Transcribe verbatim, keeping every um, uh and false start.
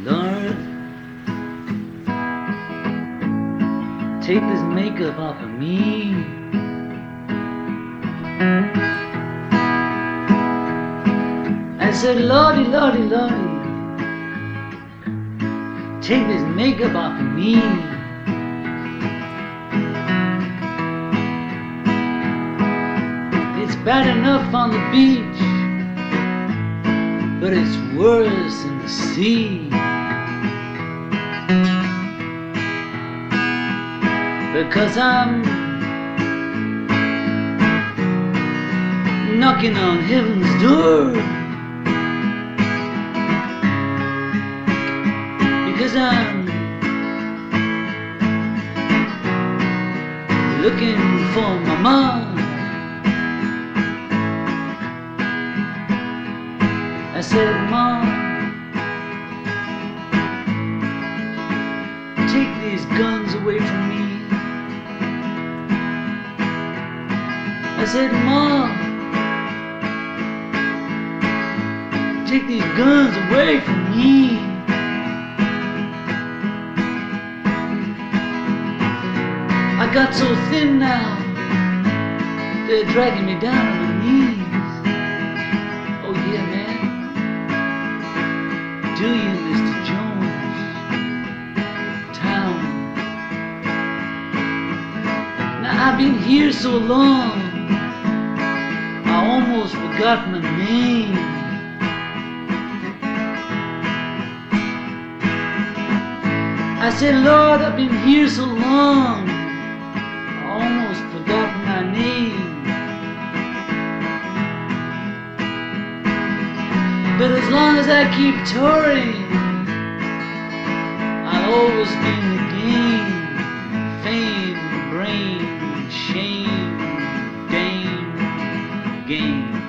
Lord, take this makeup off of me. I said, Lordy, Lordy, Lordy, take this makeup off of me. It's bad enough on the beach, but it's worse in the sea. Because I'm knocking on heaven's door. Because I'm looking for my mom. I said, Mom, take these guns away from me. I said, Mom, take these guns away from me. I got so thin now, they're dragging me down on my knees. Oh yeah, man. Do you, Mister Jones? Town. Now I've been here so long, I almost forgot my name. I said, Lord, I've been here so long, I almost forgot my name. But as long as I keep touring, I'll always be in the game. Fame, brain, shame, dame, game.